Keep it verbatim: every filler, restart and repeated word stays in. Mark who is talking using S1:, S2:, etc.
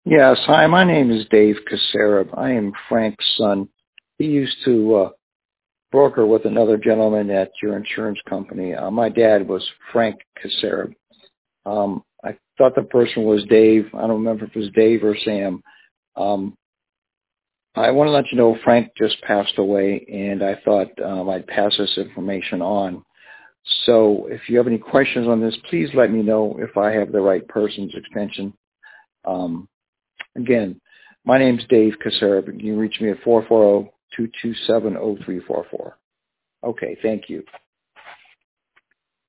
S1: Yes, hi, my name is Dave Kacerab. I am Frank's son. He used to uh, broker with another gentleman at your insurance company. Uh, my dad was Frank Kacerab. Um, I thought the person was Dave. I don't remember if it was Dave or Sam. Um, I want to let you know Frank just passed away, and I thought um, I'd pass this information on. So if you have any questions on this, please let me know if I have the right person's extension. Um, Again, my name's Dave Kacerab. You can reach me at four four zero, two two seven, zero three four four. Okay, thank you.